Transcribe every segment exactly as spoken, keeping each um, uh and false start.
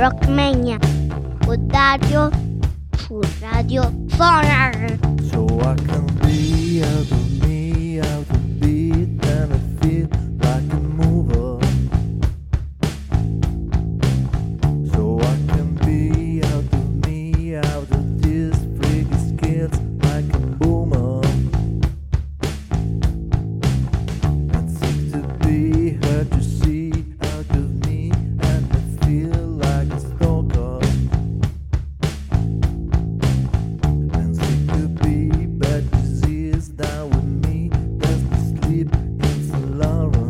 Rockmania con Dario su Radio Sonar. So I can be out of me, out of beat, and I feel like a mover. So I can be out of me, out of these freaky skills, like a boomer. And seem to be hard to see out of me, and I feel like a stalker. And seem to be bad disease down with me, that's the sleep in Saint Lawrence.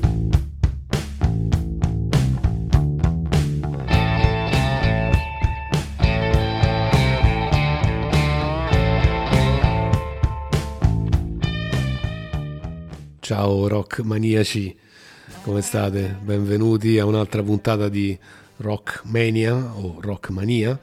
Ciao rock maniaci, come state? Benvenuti a un'altra puntata di Rock Mania o Rock Mania.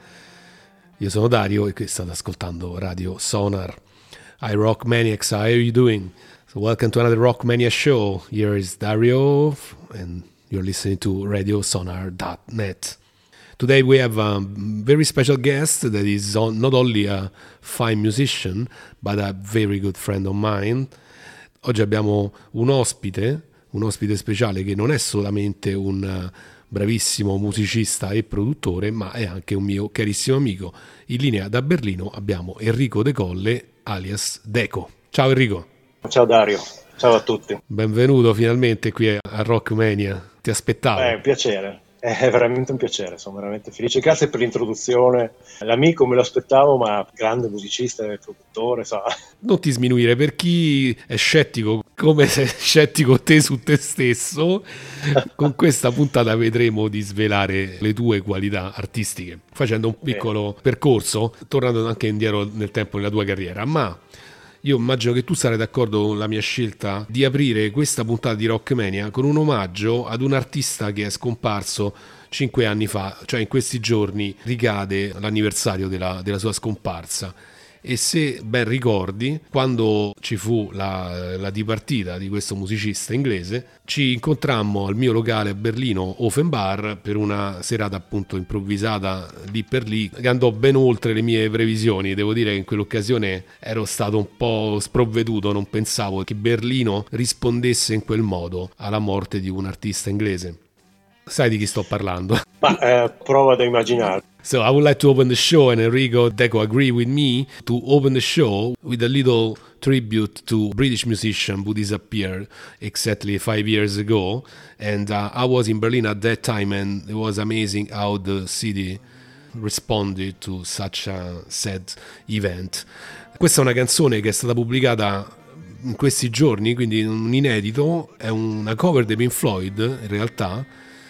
Io sono Dario e qui state ascoltando Radio Sonar. Hi Rock Maniacs, how are you doing? So welcome to another Rock Mania show. Here is Dario and you're listening to radio sonar dot net. Today we have a very special guest that is not only a fine musician but a very good friend of mine. Oggi abbiamo un ospite, un ospite speciale che non è solamente un bravissimo musicista e produttore, ma è anche un mio carissimo amico. In linea da Berlino abbiamo Enrico De Colle, alias Deco. Ciao Enrico. Ciao Dario, ciao a tutti. Benvenuto finalmente qui a Rockmania. Ti aspettavo. È un piacere, è veramente un piacere, sono veramente felice. Grazie per l'introduzione. L'amico me lo aspettavo, ma grande musicista e produttore, sa. Non ti sminuire, per chi è scettico, come sei scettico te su te stesso, con questa puntata vedremo di svelare le tue qualità artistiche, facendo un piccolo Beh. percorso, tornando anche indietro nel tempo della tua carriera. Ma io immagino che tu sarai d'accordo con la mia scelta di aprire questa puntata di Rockmania con un omaggio ad un artista che è scomparso cinque anni fa, cioè in questi giorni ricade l'anniversario della, della sua scomparsa. E se ben ricordi, quando ci fu la, la dipartita di questo musicista inglese, ci incontrammo al mio locale a Berlino, Offenbar, per una serata appunto improvvisata lì per lì, che andò ben oltre le mie previsioni. Devo dire che in quell'occasione ero stato un po' sprovveduto, non pensavo che Berlino rispondesse in quel modo alla morte di un artista inglese. Sai di chi sto parlando? Ma eh, prova ad immaginare. So I would like to open the show, and Enrico Deco agree with me to open the show with a little tribute to British musician who disappeared exactly five years ago. And uh, I was in Berlin at that time, and it was amazing how the city responded to such a sad event. Questa è una canzone che è stata pubblicata in questi giorni, quindi un inedito, è una cover dei Pink Floyd in realtà,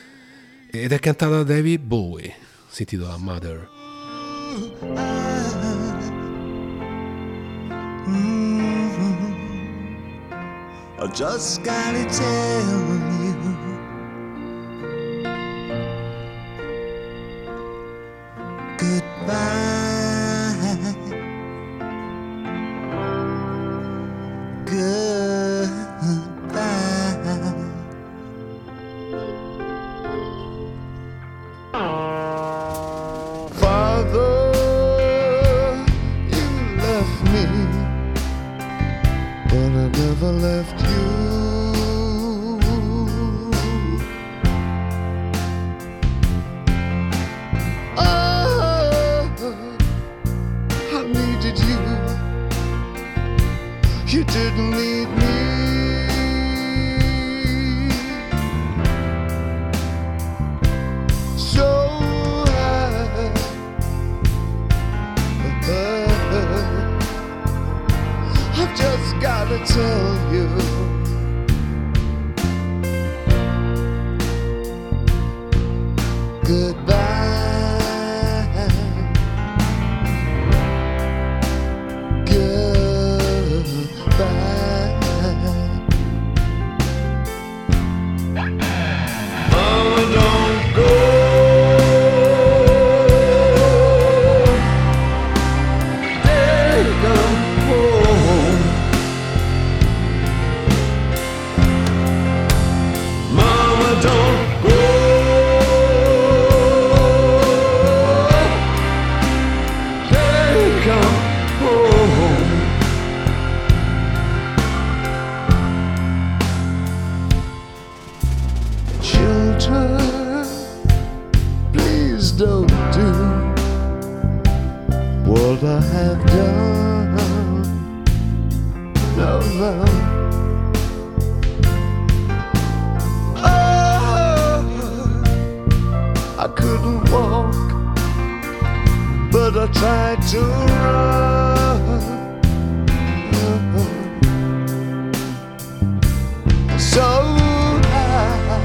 ed è cantata da David Bowie. Si intitola Mother. I just gotta tell you, goodbye, goodbye. Father, you left me, but I never left you. Oh, I needed you. You didn't need me. Just gotta tell you, goodbye, goodbye. Oh, don't go. Take 'em home. come home. Children, please don't do what I have done. No, no. Oh, I couldn't walk, but I tried to run. So I,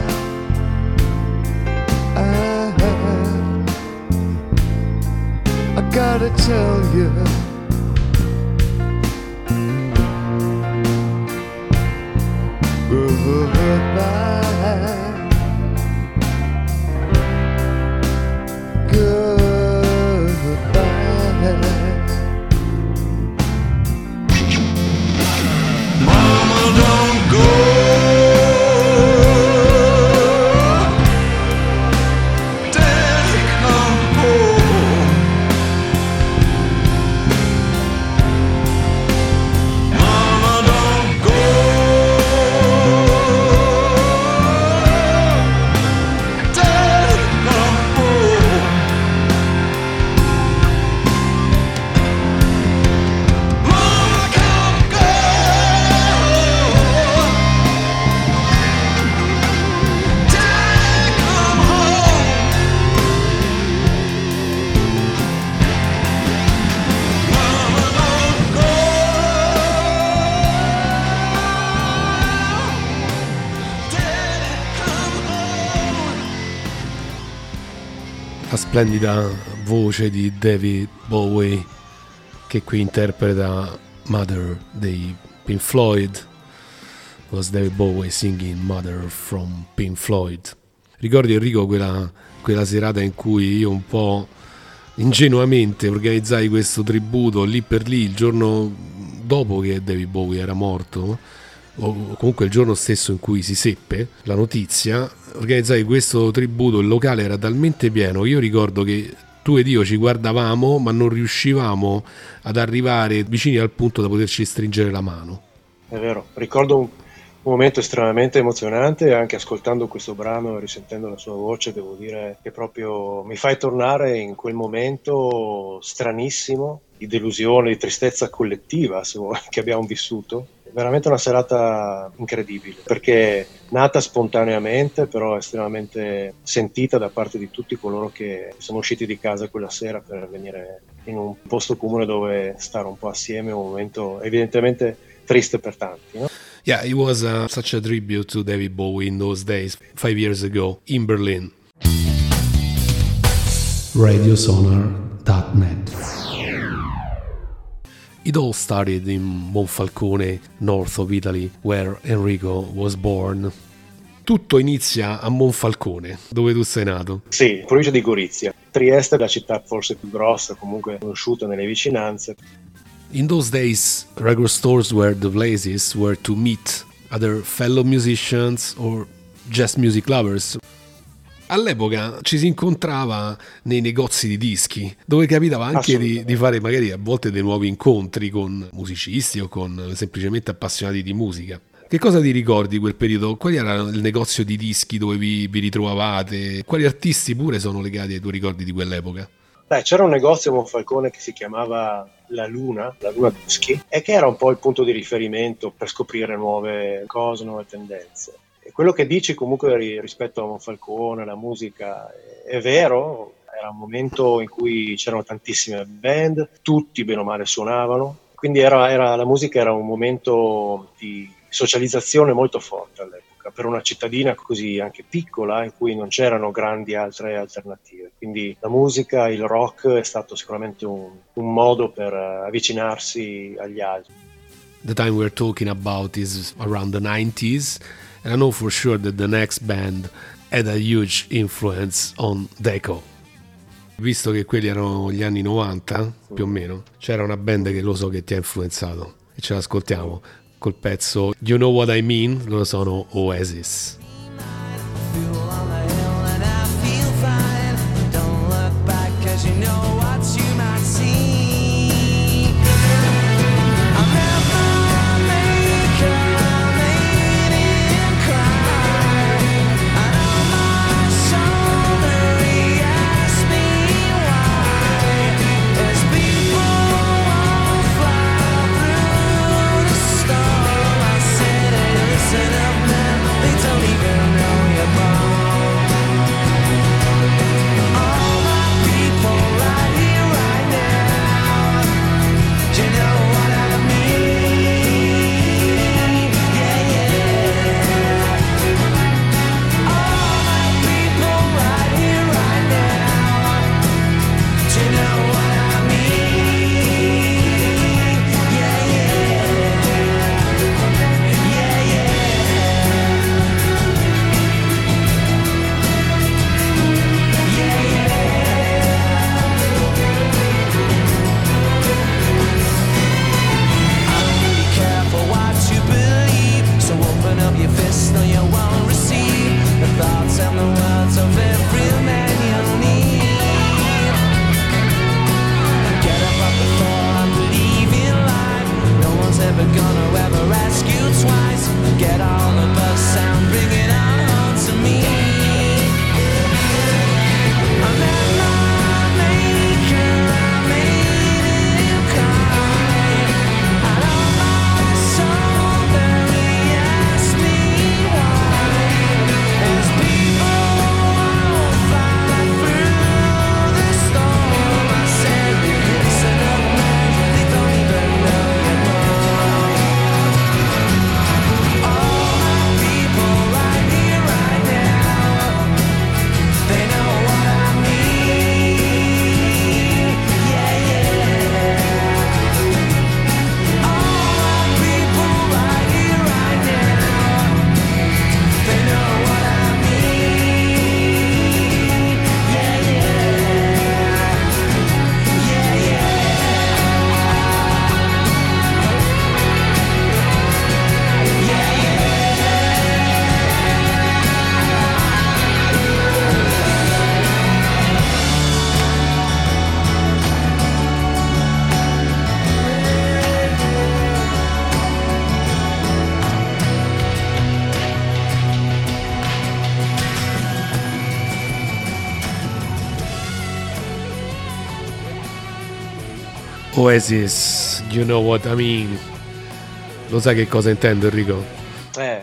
I, I gotta tell you, goodbye, goodbye. Mama, don't go. Daddy, come home. Mama, don't go. Daddy, come home. Mama, come go. Daddy, come home. Mama, don't go. Daddy, come home. La splendida voce di David Bowie, che qui interpreta Mother dei Pink Floyd. Was David Bowie singing Mother from Pink Floyd. Ricordi, Enrico, quella, quella serata in cui io un po' ingenuamente organizzai questo tributo lì per lì, il giorno dopo che David Bowie era morto, o comunque il giorno stesso in cui si seppe la notizia. Organizzai questo tributo, il locale era talmente pieno, io ricordo che tu ed io ci guardavamo ma non riuscivamo ad arrivare vicini al punto da poterci stringere la mano. È vero, ricordo un, un momento estremamente emozionante, e anche ascoltando questo brano e risentendo la sua voce devo dire che proprio mi fai tornare in quel momento stranissimo di delusione, di tristezza collettiva, se vuoi, che abbiamo vissuto. Veramente una serata incredibile, perché nata spontaneamente, però estremamente sentita da parte di tutti coloro che sono usciti di casa quella sera per venire in un posto comune dove stare un po' assieme, un momento evidentemente triste per tanti, no? Yeah, it was uh, such a tribute to David Bowie in those days, five years ago, in Berlin. radiosonar dot net. It all started in Monfalcone, north of Italy, where Enrico was born. Tutto inizia a Monfalcone, dove tu sei nato. Sì, provincia di Gorizia. Trieste è la città forse più grossa, comunque conosciuta nelle vicinanze. In those days, record stores were the places where to meet other fellow musicians or just music lovers. All'epoca ci si incontrava nei negozi di dischi, dove capitava anche di, di fare magari a volte dei nuovi incontri con musicisti o con semplicemente appassionati di musica. Che cosa ti ricordi quel periodo? Qual era il negozio di dischi dove vi, vi ritrovavate? Quali artisti pure sono legati ai tuoi ricordi di quell'epoca? Beh, c'era un negozio a Monfalcone che si chiamava La Luna, La Luna Dischi, e che era un po' il punto di riferimento per scoprire nuove cose, nuove tendenze. E quello che dici comunque rispetto a Monfalcone, la musica, è vero, era un momento in cui c'erano tantissime band, tutti bene o male suonavano, quindi era, era, la musica era un momento di socializzazione molto forte all'epoca, per una cittadina così anche piccola in cui non c'erano grandi altre alternative. Quindi la musica, il rock è stato sicuramente un, un modo per avvicinarsi agli altri. The time we're talking about is around the nineties, and I know for sure that the next band had a huge influence on Deco. Visto che quelli erano gli anni novanta, più o meno, c'era una band che lo so che ti ha influenzato, e ce l'ascoltiamo col pezzo You Know What I Mean, loro sono Oasis. You know what you might see. Oasis, you know what I mean. Lo sai che cosa intendo, Enrico? Eh.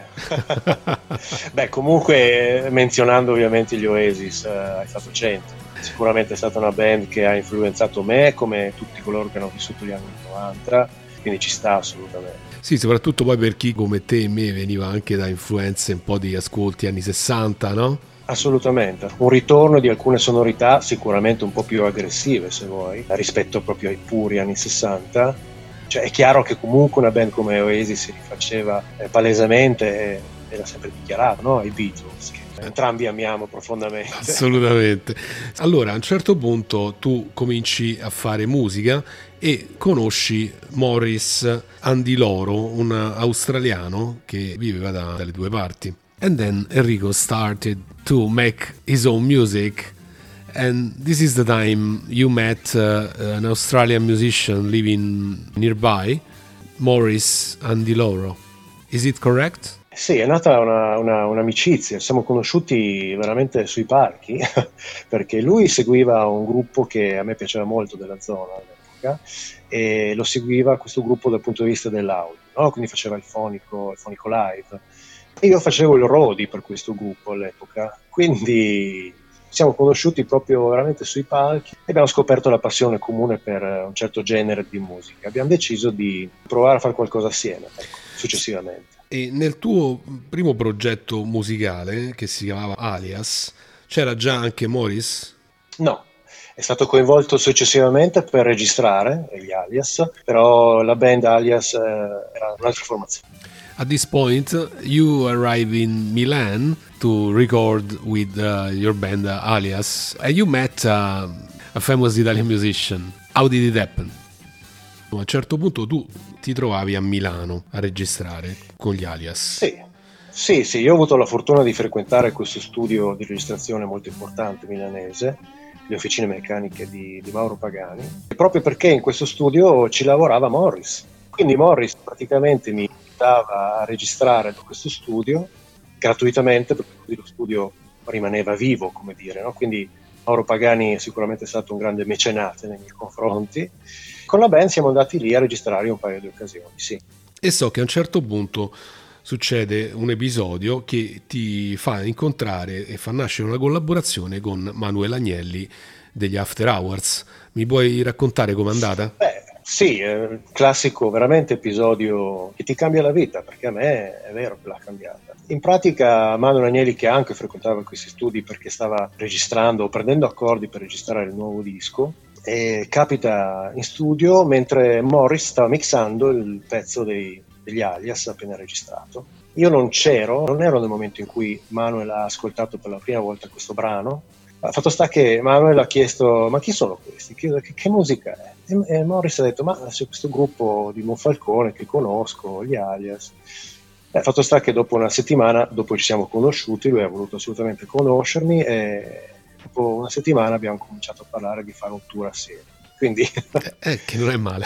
Beh, comunque menzionando ovviamente gli Oasis, eh, hai fatto centro. Sicuramente è stata una band che ha influenzato me come tutti coloro che hanno vissuto gli anni novanta, quindi ci sta assolutamente. Sì, soprattutto poi per chi come te e me veniva anche da influenze un po' di ascolti anni sessanta, no? Assolutamente, un ritorno di alcune sonorità sicuramente un po' più aggressive, se vuoi, rispetto proprio ai puri anni sessanta. Cioè, è chiaro che comunque una band come Oasis si rifaceva eh, palesemente, e l'ha sempre dichiarato, no? Ai Beatles, che entrambi amiamo profondamente. Assolutamente. Allora, a un certo punto tu cominci a fare musica e conosci Morris Andiloro, un australiano che viveva da, dalle due parti. And then Enrico started to make his own music, and this is the time you met uh, an Australian musician living nearby, Morris Andiloro. Is it correct? Sì, è nata una, una, un'amicizia, siamo conosciuti veramente sui palchi, perché lui seguiva un gruppo che a me piaceva molto della zona all'epoca, e lo seguiva questo gruppo dal punto di vista dell'audio, no? Quindi faceva il fonico, il fonico live. Io facevo il roadie per questo gruppo all'epoca, quindi siamo conosciuti proprio veramente sui palchi e abbiamo scoperto la passione comune per un certo genere di musica. Abbiamo deciso di provare a fare qualcosa assieme, ecco, successivamente. E nel tuo primo progetto musicale, che si chiamava Alias, c'era già anche Morris? No, è stato coinvolto successivamente per registrare gli Alias, però la band Alias eh, era un'altra formazione. At this point, you arrive in Milan to record with uh, your band uh, Alias, and you met uh, a famous Italian musician. How did it happen? A un certo punto tu ti trovavi a Milano a registrare con gli Alias. Sì, sì, sì, io ho avuto la fortuna di frequentare questo studio di registrazione molto importante milanese, le officine meccaniche di, di Mauro Pagani, e proprio perché in questo studio ci lavorava Morris. Quindi Morris praticamente mi invitava a registrare da questo studio gratuitamente, perché lo studio rimaneva vivo, come dire, no? Quindi Mauro Pagani è sicuramente stato un grande mecenate nei miei confronti. Con la band siamo andati lì a registrare un paio di occasioni, sì. E so che a un certo punto succede un episodio che ti fa incontrare e fa nascere una collaborazione con Manuel Agnelli degli After Hours. Mi puoi raccontare com'è andata? Beh, sì, è un classico veramente episodio che ti cambia la vita, perché a me è vero che l'ha cambiata. In pratica Manuel Agnelli, che anche frequentava questi studi perché stava registrando o prendendo accordi per registrare il nuovo disco, e capita in studio mentre Morris stava mixando il pezzo dei, degli Alias appena registrato. Io non c'ero, non ero nel momento in cui Manuel ha ascoltato per la prima volta questo brano. Fatto sta che Manuel ha chiesto: ma chi sono questi? Che, che, che musica è? E, e Morris ha detto: ma c'è questo gruppo di Monfalcone che conosco, gli Alias. Eh, fatto sta che dopo una settimana, dopo ci siamo conosciuti, lui ha voluto assolutamente conoscermi e dopo una settimana abbiamo cominciato a parlare di fare un tour assieme. Quindi eh, eh, che non è male.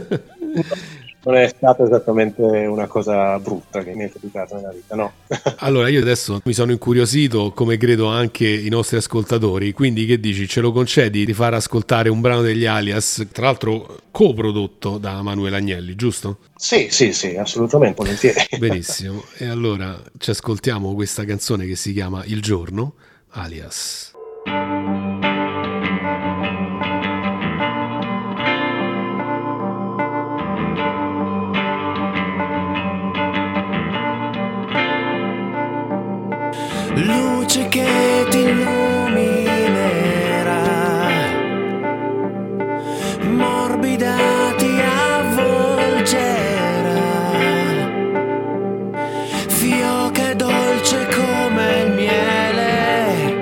Non è stata esattamente una cosa brutta che mi è capitata nella vita, no? Allora, io adesso mi sono incuriosito, come credo anche i nostri ascoltatori, quindi che dici, ce lo concedi di far ascoltare un brano degli Alias, tra l'altro coprodotto da Manuel Agnelli, giusto? Sì, sì, sì, assolutamente, volentieri. Benissimo, e allora ci ascoltiamo questa canzone che si chiama Il Giorno, Alias. Luce che ti illuminerà, morbida ti avvolgerà, fioca dolce come il miele,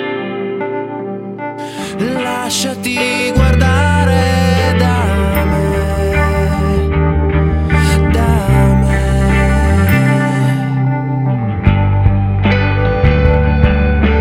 lasciati guardare da me, da me.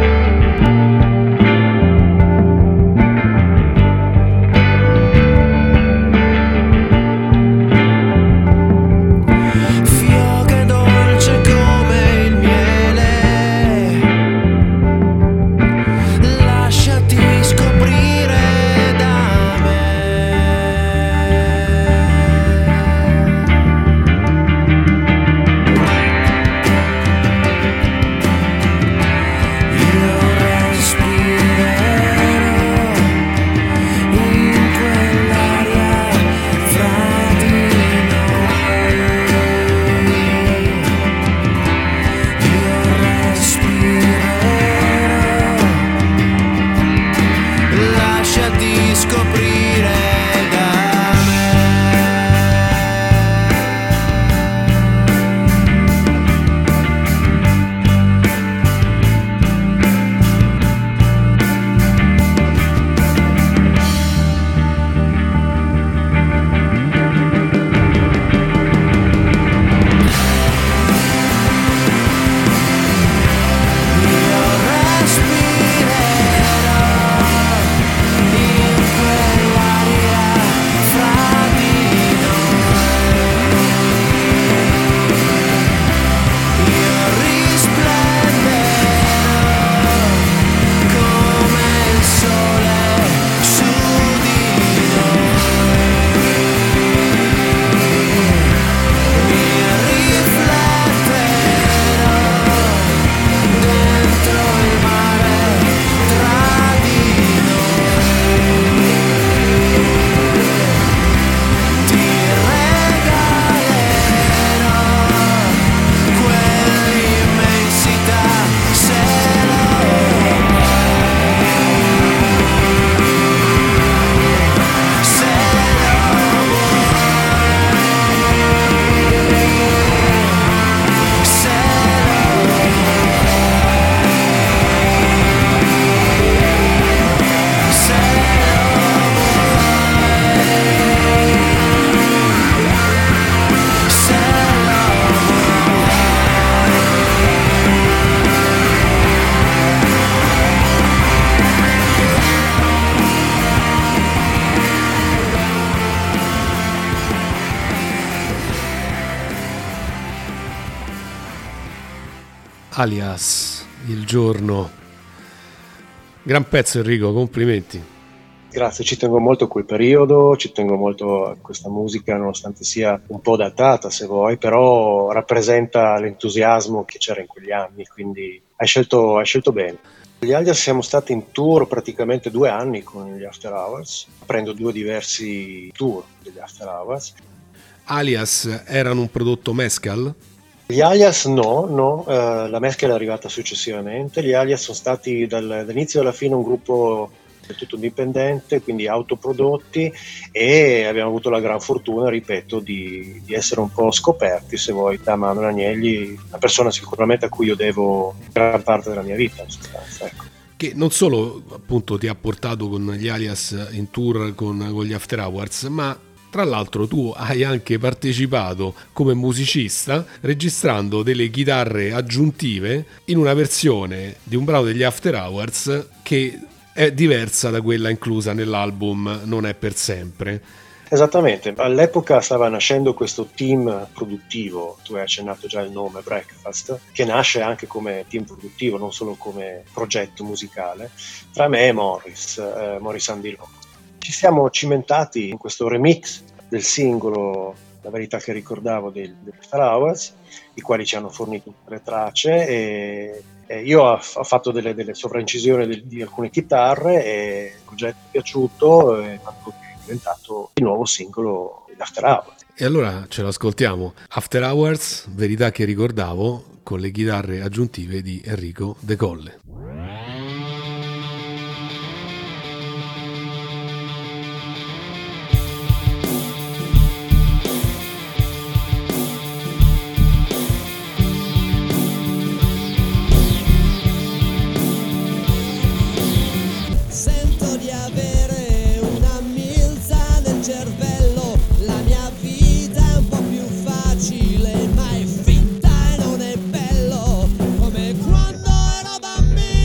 Alias, Il giorno. Gran pezzo Enrico, complimenti. Grazie, ci tengo molto a quel periodo, ci tengo molto a questa musica, nonostante sia un po' datata se vuoi, però rappresenta l'entusiasmo che c'era in quegli anni, quindi hai scelto, hai scelto bene. Gli Alias siamo stati in tour praticamente due anni con gli After Hours, prendo due diversi tour degli After Hours. Alias erano un prodotto Mescal? Gli Alias no, no, eh, la Mescal è arrivata successivamente. Gli Alias sono stati dal, dall'inizio alla fine un gruppo del tutto indipendente, quindi autoprodotti, e abbiamo avuto la gran fortuna, ripeto, di, di essere un po' scoperti, se vuoi, da Manuel Agnelli, una persona sicuramente a cui io devo gran parte della mia vita, in sostanza, ecco. Che non solo appunto ti ha portato con gli Alias in tour con, con gli After Hours, ma tra l'altro tu hai anche partecipato come musicista registrando delle chitarre aggiuntive in una versione di un brano degli After Hours che è diversa da quella inclusa nell'album Non è per sempre. Esattamente, all'epoca stava nascendo questo team produttivo, tu hai accennato già il nome Breakfast, che nasce anche come team produttivo, non solo come progetto musicale, tra me e Morris, eh, Morris Andillo. Ci siamo cimentati in questo remix del singolo La verità che ricordavo degli After Hours, i quali ci hanno fornito le tracce, e, e io ho, ho fatto delle, delle sovraincisioni di, di alcune chitarre, e il progetto è piaciuto, e tanto che è diventato il nuovo singolo degli After Hours. E allora ce l'ascoltiamo. After Hours, verità che ricordavo, con le chitarre aggiuntive di Enrico De Colle. Come quando ero bambino.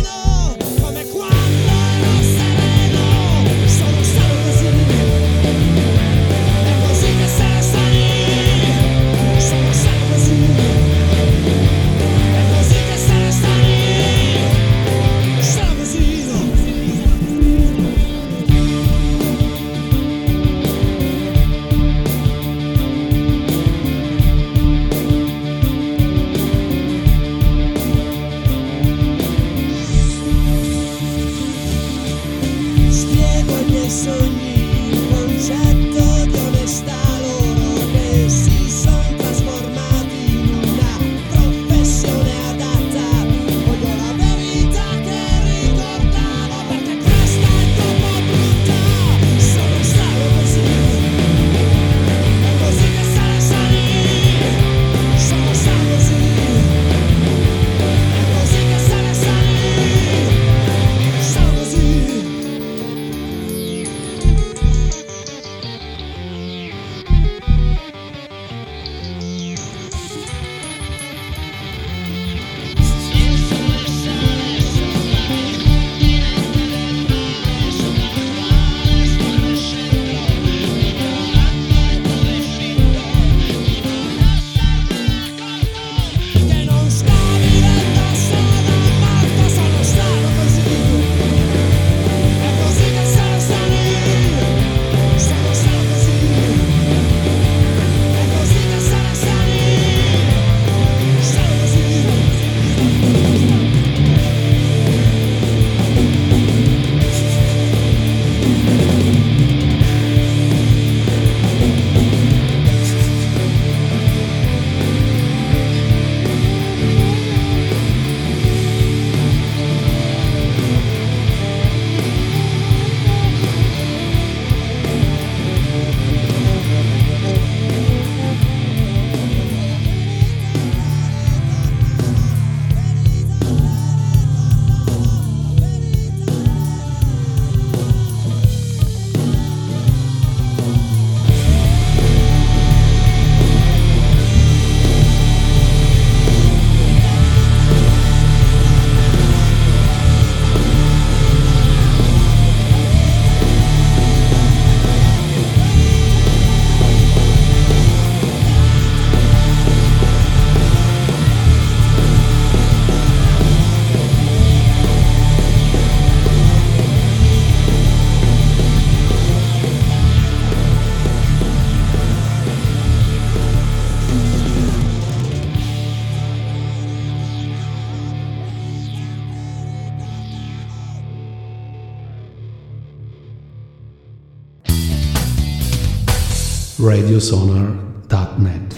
radiosonar punto net.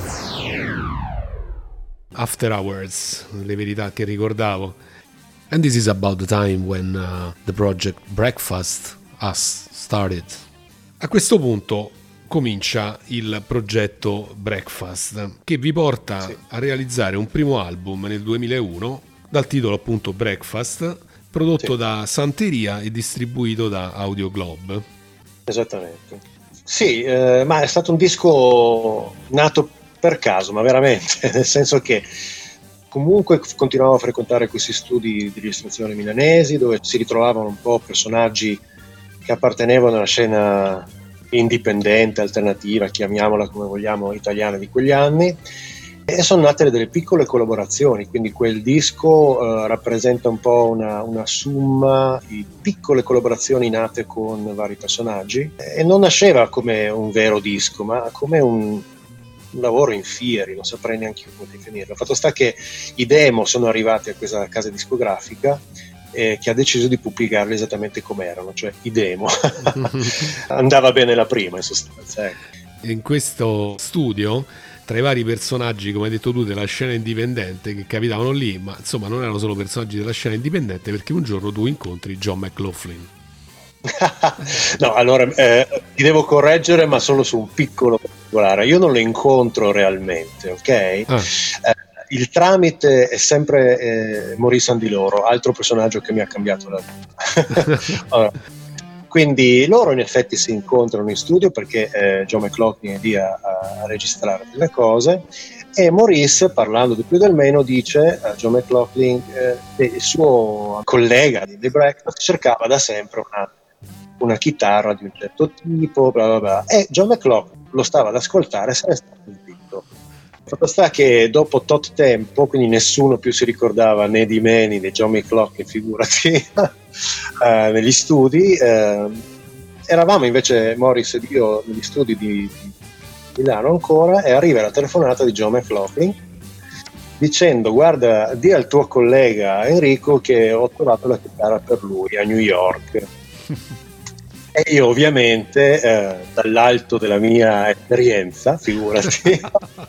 After Hours, le verità che ricordavo. And this is about the time when uh, the project Breakfast Us started. A questo punto comincia il progetto Breakfast, che vi porta sì. a realizzare un primo album nel duemilauno dal titolo appunto Breakfast, prodotto sì. da Santeria e distribuito da Audio Globe. Esattamente. Sì, eh, ma è stato un disco nato per caso, ma veramente, nel senso che comunque continuavo a frequentare questi studi di registrazione milanesi dove si ritrovavano un po' personaggi che appartenevano alla scena indipendente, alternativa, chiamiamola come vogliamo, italiana di quegli anni, e sono nate delle piccole collaborazioni, quindi quel disco eh, rappresenta un po' una, una somma di piccole collaborazioni nate con vari personaggi, e non nasceva come un vero disco, ma come un, un lavoro in fieri, non saprei neanche come definirlo. Fatto sta che i demo sono arrivati a questa casa discografica eh, che ha deciso di pubblicarli esattamente come erano, cioè i demo. Andava bene la prima in sostanza. Ecco. In questo studio, tra i vari personaggi, come hai detto tu, della scena indipendente che capitavano lì, ma insomma non erano solo personaggi della scena indipendente, perché un giorno tu incontri John McLaughlin. No, allora eh, ti devo correggere, ma solo su un piccolo particolare. Io non lo incontro realmente, ok? Ah. Eh, il tramite è sempre eh, Maurice Andiloro, altro personaggio che mi ha cambiato la vita. Allora, quindi loro in effetti si incontrano in studio perché eh, John McLaughlin è lì a, a registrare delle cose, e Maurice, parlando di più del meno, dice a John McLaughlin eh, che il suo collega di The Breakfast cercava da sempre una, una chitarra di un certo tipo, bla bla bla, e John McLaughlin lo stava ad ascoltare e se ne stava convinto. Fatto sta che dopo tot tempo, quindi nessuno più si ricordava né di me né di John McLaughlin, figurati, eh, negli studi, eh, eravamo invece Maurice ed io negli studi di, di Milano ancora, e arriva la telefonata di John McLaughlin dicendo: guarda, di al tuo collega Enrico che ho trovato la chitarra per lui a New York. E io ovviamente eh, dall'alto della mia esperienza, figurati,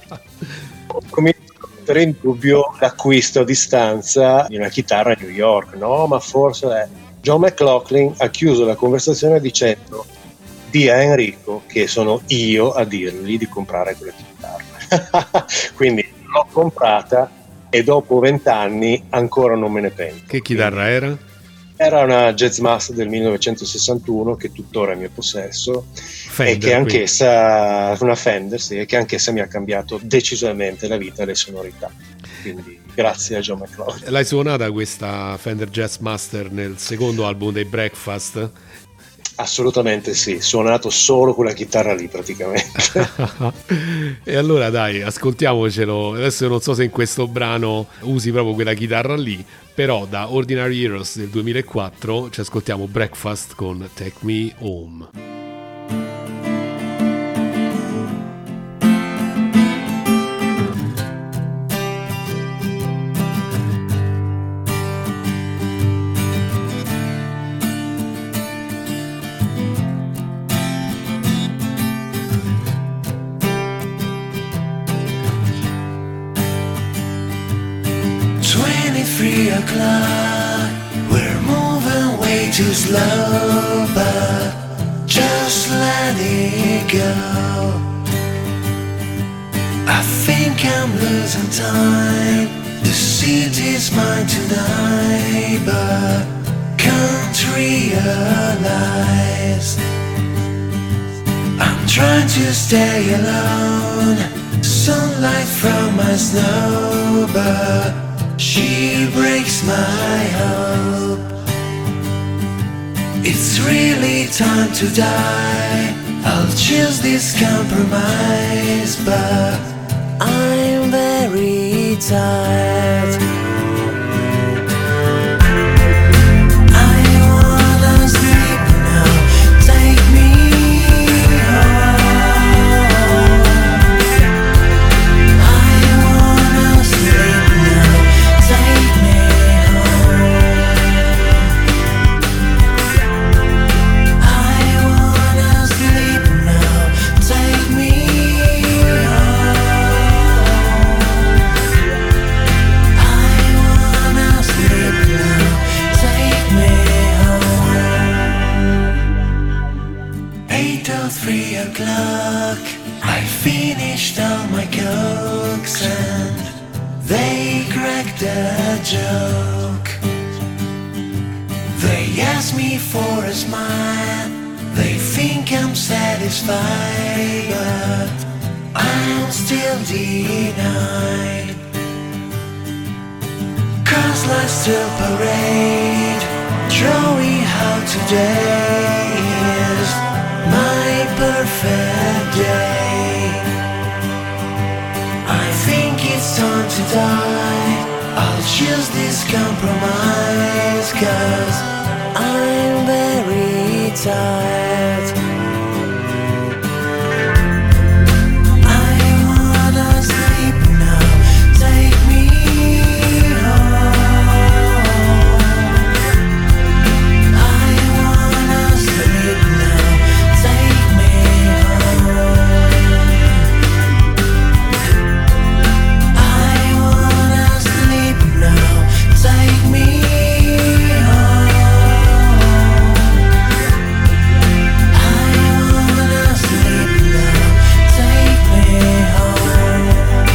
ho cominciato a mettere in dubbio l'acquisto a distanza di una chitarra a New York. No, ma forse è. John McLaughlin ha chiuso la conversazione dicendo: di a Enrico che sono io a dirgli di comprare quella chitarra. Quindi l'ho comprata e dopo vent'anni ancora non me ne pento. Che chitarra Quindi, era? Era una Jazzmaster del millenovecentosessantuno che tuttora è in mio possesso, Fender, e che anch'essa, una Fender, sì, e che anch'essa mi ha cambiato decisamente la vita e le sonorità. Quindi grazie a John McLaughlin. L'hai suonata questa Fender Jazzmaster nel secondo album dei Breakfast? Assolutamente sì, suonato solo quella chitarra lì praticamente. E allora dai, ascoltiamocelo. Adesso io non so se in questo brano usi proprio quella chitarra lì, però da Ordinary Heroes del duemilaquattro ci ascoltiamo Breakfast con Take Me Home. Three o'clock, we're moving way too slow, but just let it go. I think I'm losing time. The city's mine tonight, but can't realize I'm trying to stay alone. Sunlight from my snow, but she breaks my hope. It's really time to die. I'll choose this compromise, but I'm very tired. I wanna sleep now. Take me home. I wanna sleep now. Take me home. I wanna sleep now. Take me finished all my cokes and they cracked a joke. They asked me for a smile, they think I'm satisfied, but I'm still denied. Cause life's still parade, showing how today is my perfect day. I think it's time to die, I'll choose this compromise, cause I'm very tired. I wanna sleep now, take me home. I wanna sleep now, take me home. I wanna sleep now, take me home. I wanna sleep now, take me home.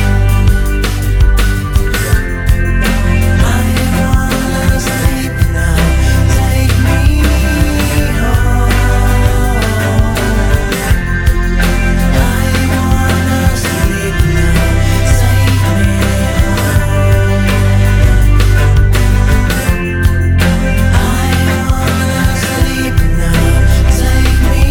I wanna sleep now, take me home. I wanna sleep now, take me home. I wanna sleep now, take me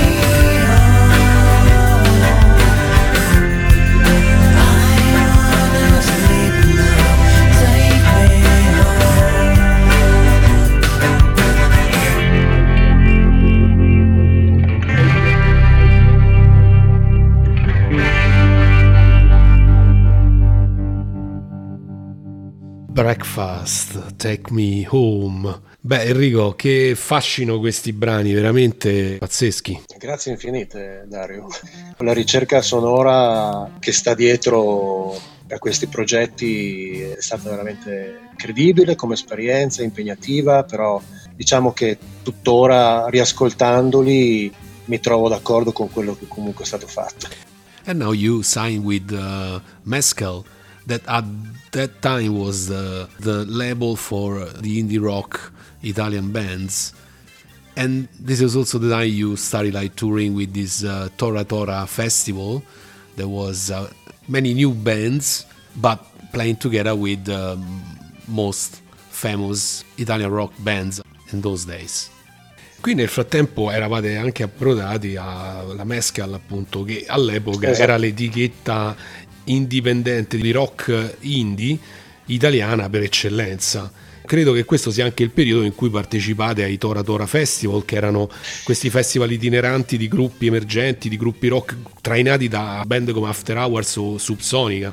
Breakfast, Take Me Home. Beh, Enrico, che fascino questi brani, veramente pazzeschi. Grazie infinite, Dario. La ricerca sonora che sta dietro a questi progetti è stata veramente incredibile come esperienza, impegnativa, però diciamo che tuttora riascoltandoli mi trovo d'accordo con quello che comunque è stato fatto. And now you sign with uh, Mescal, that at that time was the, the label for the indie rock Italian bands. And this is also the time you started like touring with this uh, Tora Tora festival. There was uh, many new bands, but playing together with the um, most famous Italian rock bands in those days. Qui nel frattempo eravate anche approdati alla Mescal, appunto, che all'epoca Esatto. era l'etichetta indipendente di rock indie italiana per eccellenza. Credo che questo sia anche il periodo in cui partecipate ai Tora Tora Festival, che erano questi festival itineranti di gruppi emergenti, di gruppi rock trainati da band come After Hours o Subsonica.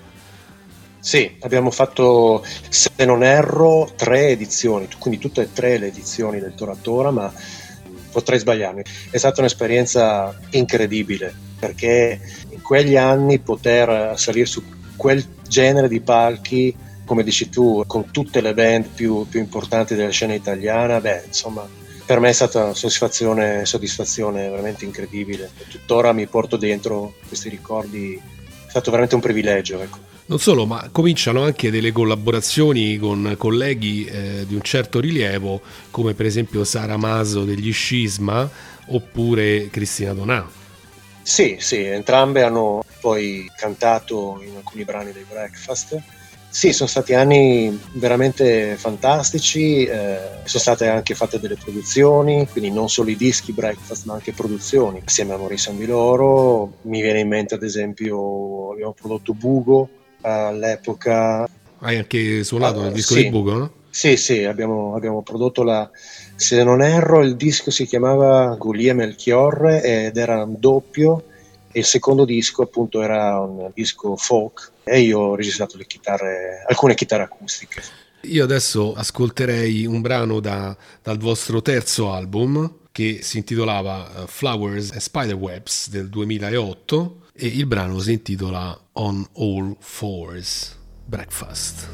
Sì, abbiamo fatto, se non erro, tre edizioni, quindi tutte e tre le edizioni del Tora Tora, ma potrei sbagliarmi. È stata un'esperienza incredibile, perché in quegli anni poter salire su quel genere di palchi, come dici tu, con tutte le band più, più importanti della scena italiana, beh, insomma, per me è stata una soddisfazione, soddisfazione veramente incredibile. E tuttora mi porto dentro questi ricordi, è stato veramente un privilegio, ecco. Non solo, ma cominciano anche delle collaborazioni con colleghi eh, di un certo rilievo, come per esempio Sara Maso degli Scisma oppure Cristina Donà. Sì, sì, entrambe hanno poi cantato in alcuni brani dei Breakfast. Sì, sono stati anni veramente fantastici, eh, sono state anche fatte delle produzioni, quindi non solo i dischi Breakfast ma anche produzioni, assieme a Maurice Ambiloro. Mi viene in mente ad esempio, abbiamo prodotto Bugo all'epoca. Hai anche suonato nel Uh, disco sì. di Bugo, no? Sì, sì, abbiamo, abbiamo prodotto la, se non erro il disco si chiamava Gulie Melchiorre ed era un doppio, e il secondo disco appunto era un disco folk e io ho registrato le chitarre, alcune chitarre acustiche. Io adesso ascolterei un brano da, dal vostro terzo album che si intitolava uh, Flowers and Spiderwebs del duemilaotto e il brano si intitola On All Fours. Breakfast.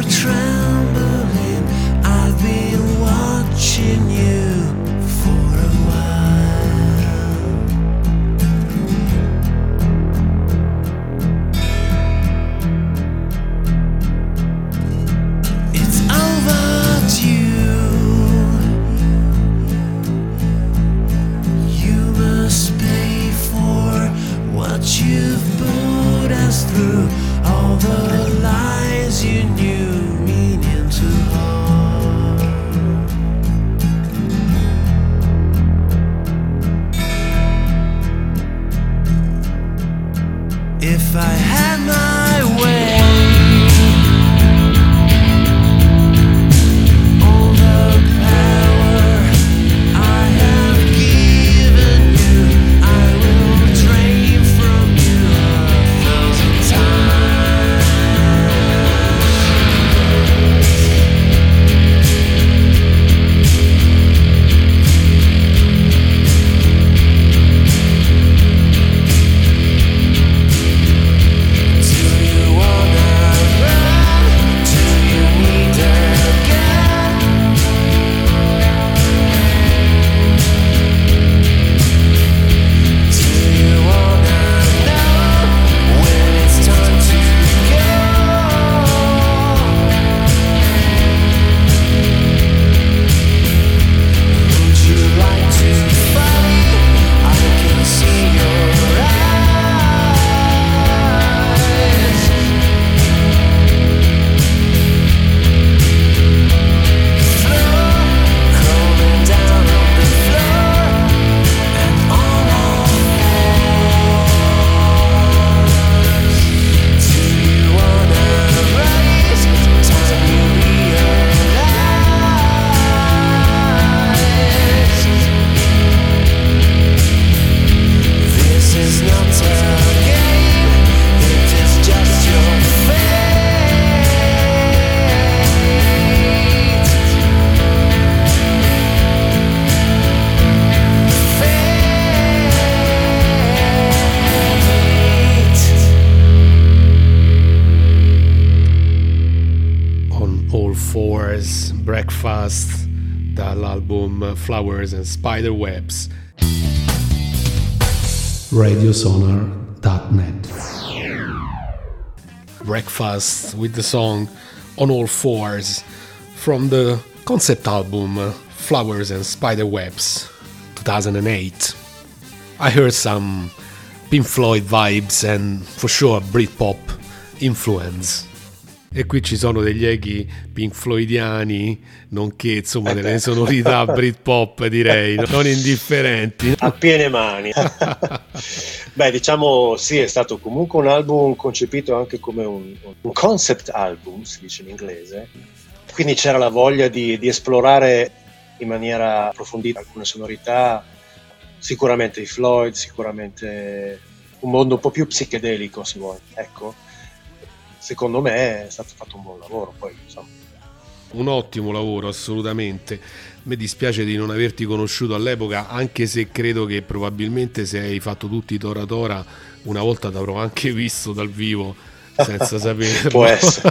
trembling. I've been watching you for a while. It's overdue. You must pay for what you've put us through. All the lies you knew, meaning to harm. If I had my way, all the power I have given you, I will drain from you a thousand times. Do you wanna run? Do you need a gun? Do you wanna know when it's time to go? Would you like to fight? I can see your eyes. Floor, crawling down on the floor and on all fours. Do you wanna rise? Time you realize this is not a game, it is just your fate. On All Fours, Breakfast, dall'album Flowers and Spiderwebs. radiosonar dot net. Breakfast with the song On All Fours from the concept album Flowers and Spiderwebs two thousand eight. I heard some Pink Floyd vibes and for sure Britpop influence. E qui ci sono degli echi pink floydiani, nonché insomma delle sonorità Britpop, direi, non indifferenti. A piene mani. Beh, diciamo sì, è stato comunque un album concepito anche come un, un concept album, si dice in inglese. Quindi c'era la voglia di, di esplorare in maniera approfondita alcune sonorità, sicuramente i Floyd, sicuramente un mondo un po' più psichedelico, se vuoi, ecco. Secondo me è stato fatto un buon lavoro, poi insomma. Un ottimo lavoro, assolutamente. Mi dispiace di non averti conosciuto all'epoca, anche se credo che probabilmente se hai fatto tutti i Tora Tora una volta t'avrò anche visto dal vivo senza saperlo. Può essere.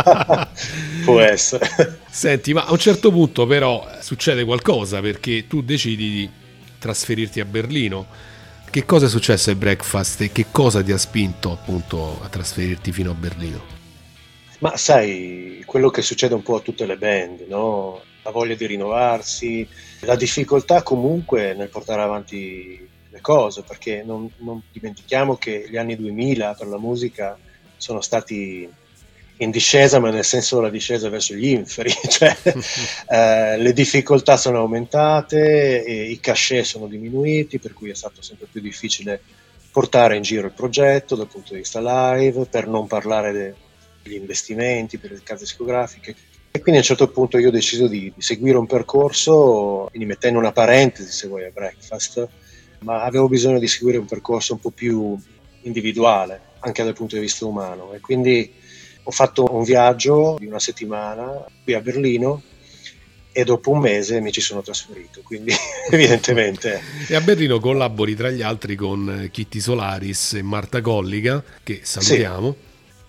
Può essere. Senti, ma a un certo punto però succede qualcosa, perché tu decidi di trasferirti a Berlino. Che cosa è successo ai Breakfast e che cosa ti ha spinto appunto a trasferirti fino a Berlino? Ma sai, quello che succede un po' a tutte le band, no? La voglia di rinnovarsi, la difficoltà comunque nel portare avanti le cose, perché non, non dimentichiamo che gli anni duemila per la musica sono stati in discesa, ma nel senso la discesa verso gli inferi, cioè eh, le difficoltà sono aumentate, e i cachet sono diminuiti, per cui è stato sempre più difficile portare in giro il progetto dal punto di vista live, per non parlare de- degli investimenti per le case discografiche. E quindi a un certo punto io ho deciso di, di seguire un percorso, quindi mettendo una parentesi se vuoi a Breakfast, ma avevo bisogno di seguire un percorso un po' più individuale, anche dal punto di vista umano, e quindi ho fatto un viaggio di una settimana qui a Berlino e dopo un mese mi ci sono trasferito, quindi evidentemente. E a Berlino collabori tra gli altri con Kitty Solaris e Marta Collica, che salutiamo, sì.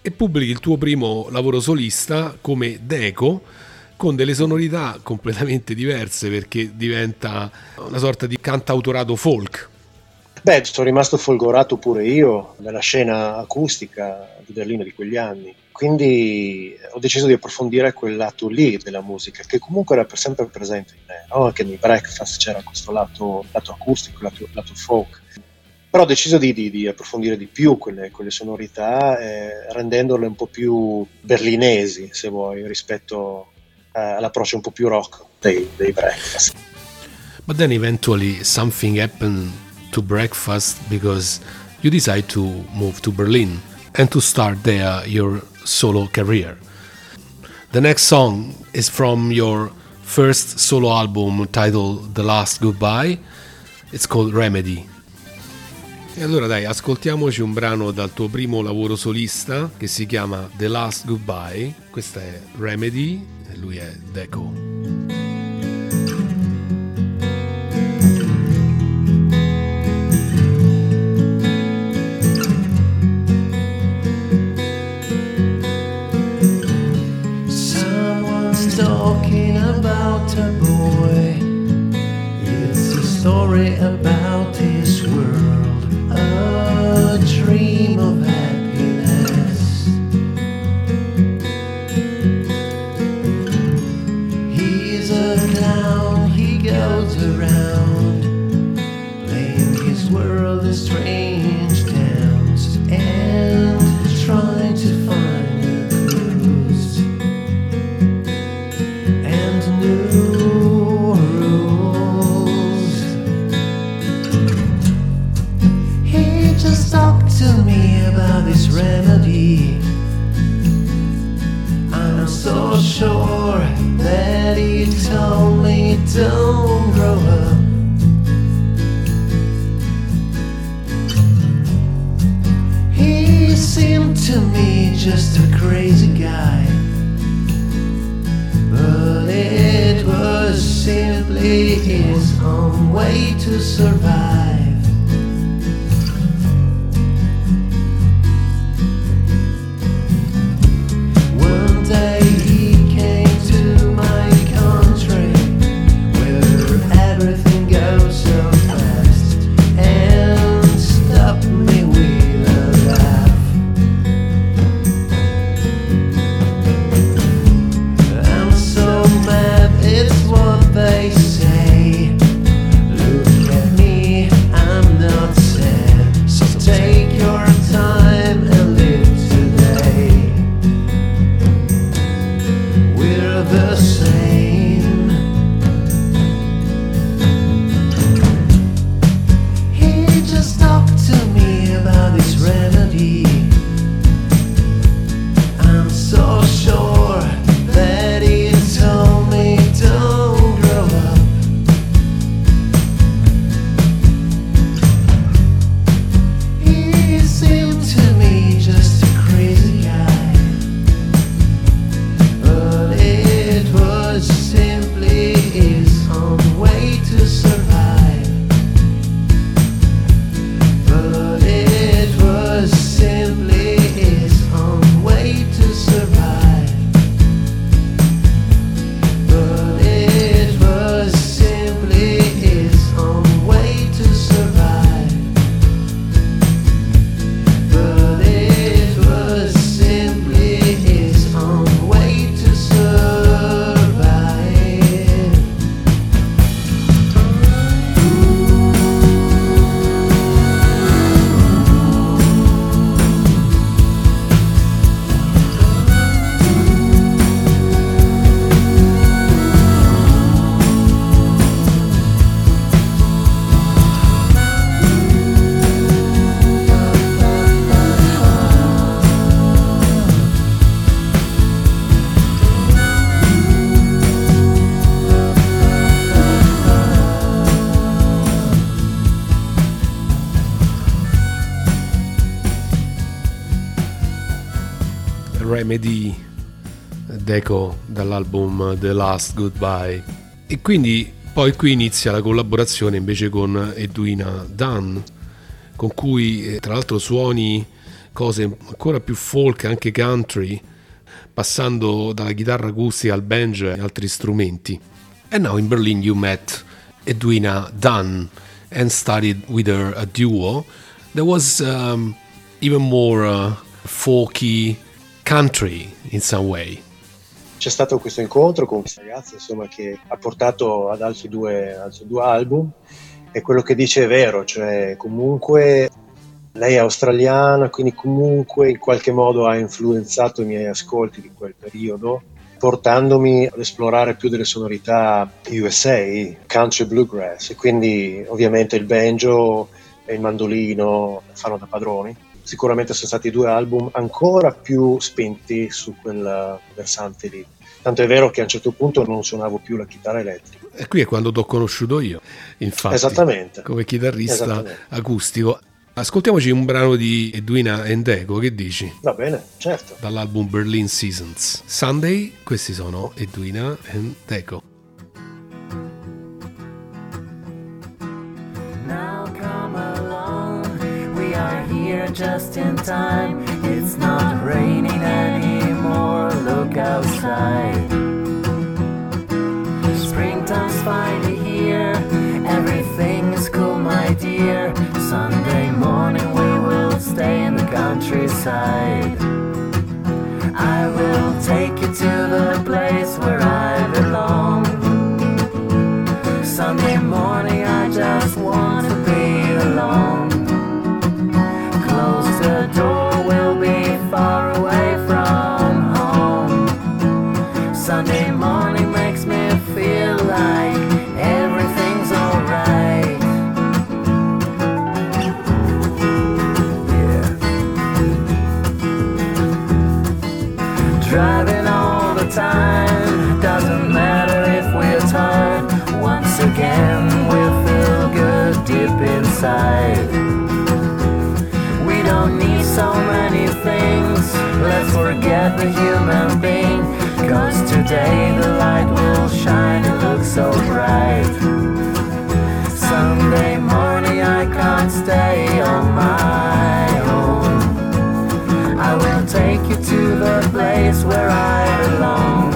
e pubblichi il tuo primo lavoro solista come Deco, con delle sonorità completamente diverse, perché diventa una sorta di cantautorato folk. Beh, sono rimasto folgorato pure io dalla scena acustica di Berlino di quegli anni, quindi ho deciso di approfondire quel lato lì della musica, che comunque era per sempre presente in me, no? Anche nei Breakfast c'era questo lato, lato acustico, lato, lato folk. Però ho deciso di, di, di approfondire di più quelle, quelle sonorità, eh, rendendole un po' più berlinesi, se vuoi, rispetto eh, all'approccio un po' più rock dei, dei Breakfast. But then eventually something happened to Breakfast because you decide to move to Berlin and to start there your solo career. The next song is from your first solo album titled The Last Goodbye. It's called Remedy. E allora dai, ascoltiamoci un brano dal tuo primo lavoro solista che si chiama The Last Goodbye. Questa è Remedy e lui è Deco. Someone's talking about a boy. It's a story about his world. A dream of happiness. He's a clown, he goes around playing his world in strange towns and trying to find new clues and new rules. Just talk to me about this remedy. I'm so sure that he told me don't grow up. He seemed to me just a crazy guy, but it was simply his own way to survive. Remedy, Deco, dall'album The Last Goodbye. E quindi poi qui inizia la collaborazione invece con Edwina Dunn, con cui tra l'altro suoni cose ancora più folk, anche country, passando dalla chitarra acustica al banjo e altri strumenti. And now in Berlin you met Edwina Dunn and studied with her a duo that was um, even more uh, folky, country in some way. C'è stato questo incontro con questa ragazza, insomma, che ha portato ad altri due, altri due album, e quello che dice è vero, cioè comunque lei è australiana, quindi comunque in qualche modo ha influenzato i miei ascolti di quel periodo, portandomi ad esplorare più delle sonorità U S A, country bluegrass, e quindi ovviamente il banjo e il mandolino fanno da padroni. Sicuramente sono stati due album ancora più spinti su quel versante lì. Tanto è vero che a un certo punto non suonavo più la chitarra elettrica. E qui è quando t'ho conosciuto io, infatti, Esattamente. come chitarrista Esattamente. acustico. Ascoltiamoci un brano di Edwina and Deco, che dici? Va bene, certo. Dall'album Berlin Seasons. Sunday, questi sono Edwina and Deco. Now come along, we are here just in time. It's not raining anymore, look outside. Springtime's finally here, everything is cool, my dear. Sunday morning we will stay in the countryside. I will take you to the place where I belong. Sunday morning I just want to be alone. Close the door, we'll be far away from home. Sunday morning makes me feel like everything's alright. Yeah. Driving all the time, doesn't matter if we're tired. Once again we'll feel good deep inside. We don't need so many things, let's forget the human being, 'cause today the light will shine and look so bright. Sunday morning I can't stay on my own. I will take you to the place where I belong.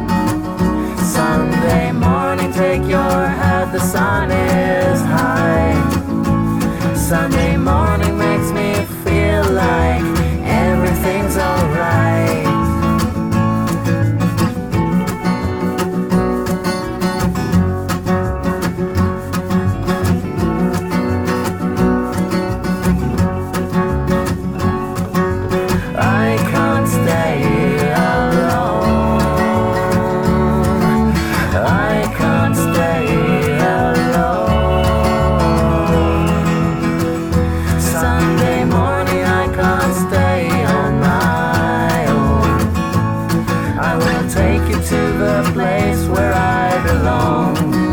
Sunday morning, take your hat, the sun is high. Sunday morning makes me feel like everything's alright. I can't stay alone. I can't stay alone. Sunday morning I can't stay on my own. I will take you to the place where I belong.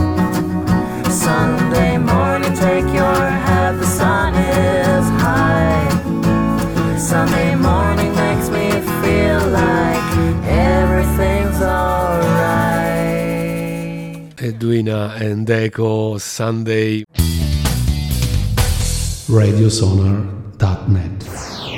Sunday morning, take your hat, the sun is high. Sunday morning makes me feel like everything's alright. Edwina and Deco, Sunday. radiosonar dot net.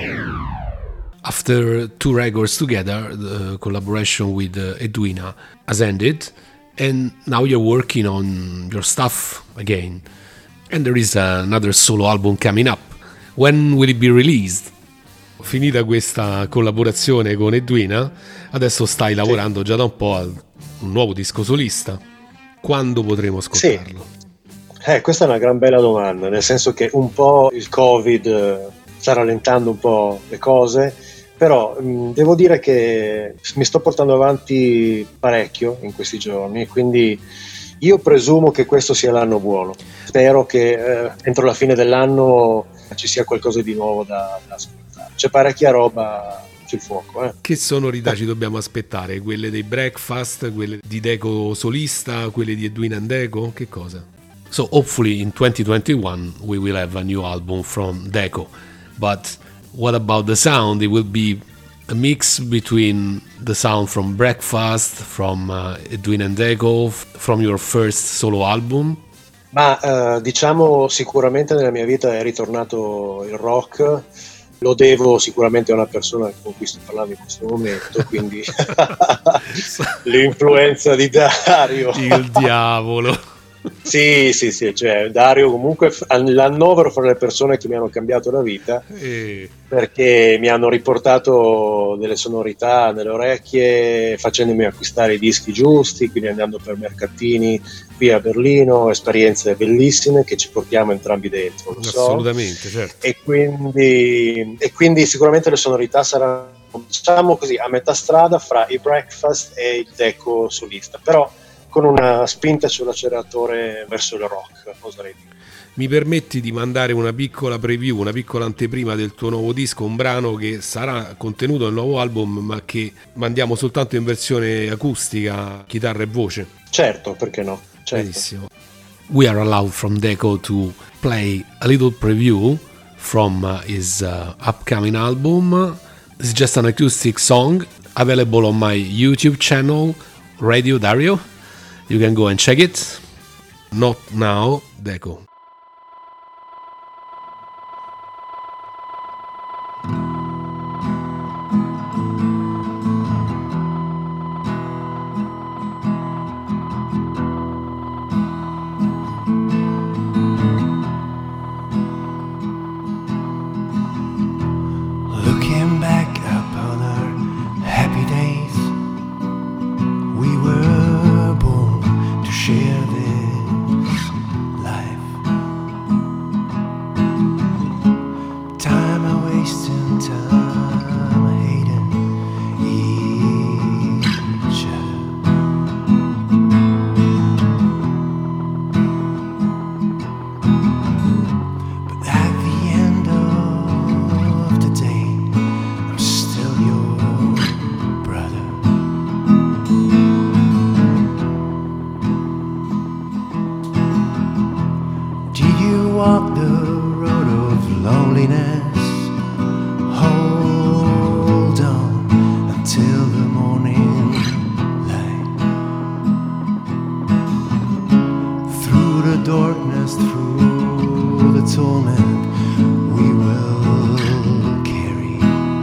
After two records together, the collaboration with uh, Edwina has ended, and now you're working on your stuff again. And there is another solo album coming up. When will it be released? Finita questa collaborazione con Edwina, adesso stai lavorando già da un po' a un nuovo disco solista. Quando potremo ascoltarlo? Sì. Eh, questa è una gran bella domanda, nel senso che un po' il Covid eh, sta rallentando un po' le cose, però mh, devo dire che mi sto portando avanti parecchio in questi giorni, quindi io presumo che questo sia l'anno buono. Spero che eh, entro la fine dell'anno ci sia qualcosa di nuovo da, da ascoltare. C'è parecchia roba sul fuoco. Eh. Che sonorità ci dobbiamo aspettare? Quelle dei Breakfast, quelle di Deco solista, quelle di Edwina and Deco? Che cosa? So hopefully in twenty twenty-one we will have a new album from Deco. But what about the sound? It will be a mix between the sound from Breakfast, from uh, Edwina and Deco, f- from your first solo album? Ma eh, diciamo sicuramente nella mia vita è ritornato il rock, lo devo sicuramente a una persona con cui sto parlando in questo momento, quindi l'influenza di Dario. Il diavolo. Sì, sì, sì, cioè Dario comunque l'annovero fra le persone che mi hanno cambiato la vita, E... perché mi hanno riportato delle sonorità nelle orecchie, facendomi acquistare i dischi giusti, quindi andando per mercatini qui a Berlino, esperienze bellissime che ci portiamo entrambi dentro, lo so. Assolutamente, certo. E quindi, e quindi sicuramente le sonorità saranno, diciamo così, a metà strada fra i Breakfast e il Deco solista, però con una spinta sull'acceleratore verso il rock, oserei dire. Mi permetti di mandare una piccola preview, una piccola anteprima del tuo nuovo disco, un brano che sarà contenuto nel nuovo album, ma che mandiamo soltanto in versione acustica, chitarra e voce. Certo, perché no? Certo. Benissimo. We are allowed from Deco to play a little preview from uh, his uh, upcoming album. It's just an acoustic song available on my YouTube channel, Radio Dario. You can go and check it. Not now, Deco. Looking back upon our happy days, we were born to share this life. Time I wasting, time I hating each other. But at the end of the day, I'm still your brother. Did you walk the road of loneliness? Hold on until the morning light. Through the darkness, through the torment, we will carry.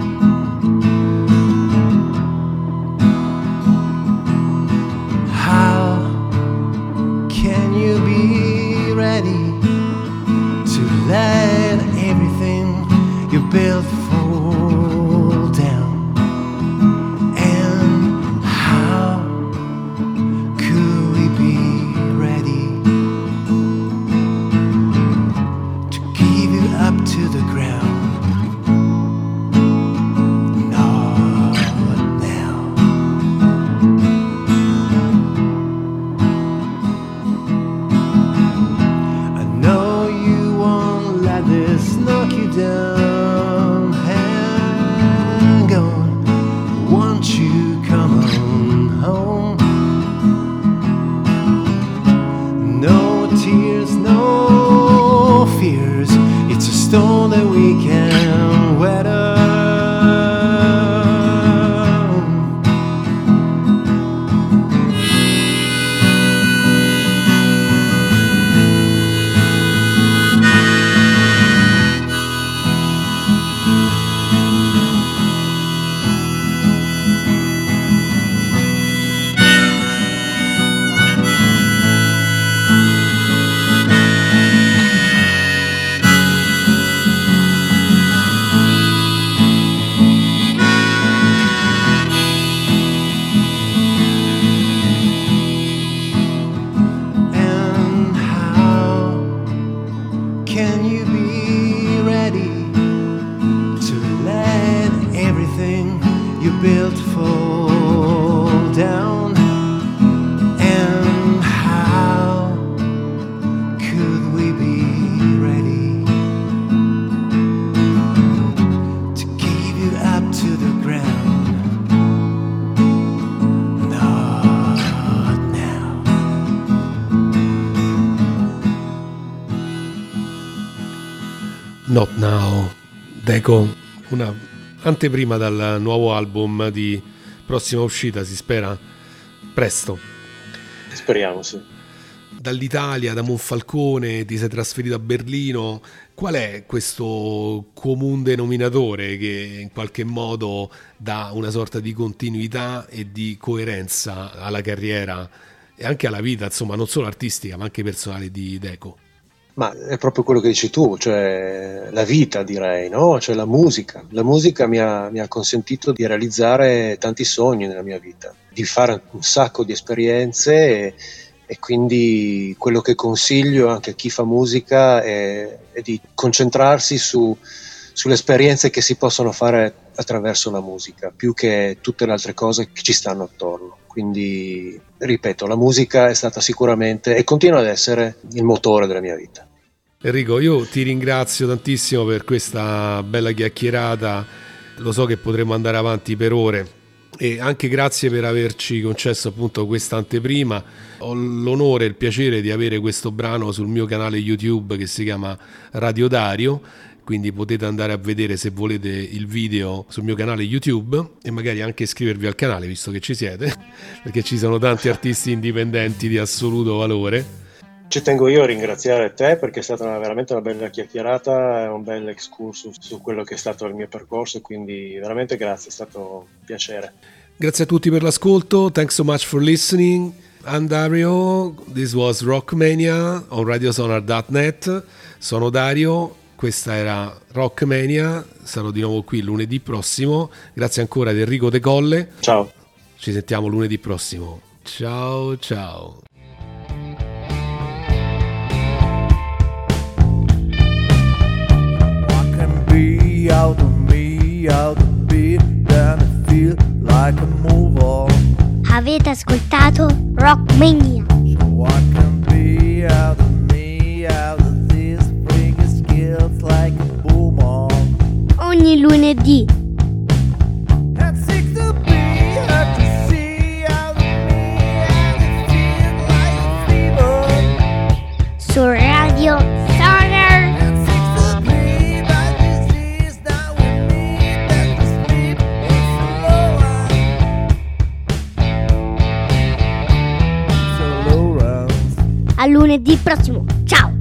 How can you be ready to let everything you built fall down? And how could we be ready to give you up to the ground? Not now. I know you won't let this knock you down. Hang on, won't you come on home? No tears, no fears. It's a storm that we can weather. And how can you be ready to let everything you built fall down? And how could we be ready to give you up to the ground? Not now. Not Now, Deco, una anteprima dal nuovo album di prossima uscita, si spera presto. Speriamo, sì. dall'Italia, da Monfalcone, ti sei trasferito a Berlino. Qual è questo comune denominatore che in qualche modo dà una sorta di continuità e di coerenza alla carriera e anche alla vita, insomma, non solo artistica ma anche personale di Deco? Ma è proprio quello che dici tu, cioè la vita, direi, no? Cioè la musica. La musica mi ha, mi ha consentito di realizzare tanti sogni nella mia vita, di fare un sacco di esperienze e, e quindi quello che consiglio anche a chi fa musica è, è di concentrarsi su, sulle esperienze che si possono fare attraverso la musica, più che tutte le altre cose che ci stanno attorno. Quindi, ripeto, la musica è stata sicuramente e continua ad essere il motore della mia vita. Enrico, io ti ringrazio tantissimo per questa bella chiacchierata, lo so che potremo andare avanti per ore e anche grazie per averci concesso appunto questa anteprima. Ho l'onore e il piacere di avere questo brano sul mio canale YouTube che si chiama Radio Dario, quindi potete andare a vedere se volete il video sul mio canale YouTube e magari anche iscrivervi al canale visto che ci siete, perché ci sono tanti artisti indipendenti di assoluto valore. Ci tengo io a ringraziare te perché è stata una, veramente una bella chiacchierata, un bel excursus su quello che è stato il mio percorso, quindi veramente grazie, è stato un piacere. Grazie a tutti per l'ascolto, thanks so much for listening. I'm Dario, this was Rockmania on radiosonar dot net, sono Dario. Questa era Rockmania, sarò di nuovo qui lunedì prossimo. Grazie ancora ad Enrico De Colle. Ciao. Ci sentiamo lunedì prossimo. Ciao ciao. What can be out of me, out of beat, then I feel like a move on. Avete ascoltato Rockmania. So what can be out of me, out of this, bring skills like a boom on. Ogni lunedì And seek to be, hard to see out of me, and it feels like a fever. su Radio Sonar. And seek to be, but this is not with me, that the sleep is slow. So low rounds. A lunedì prossimo. Ciao.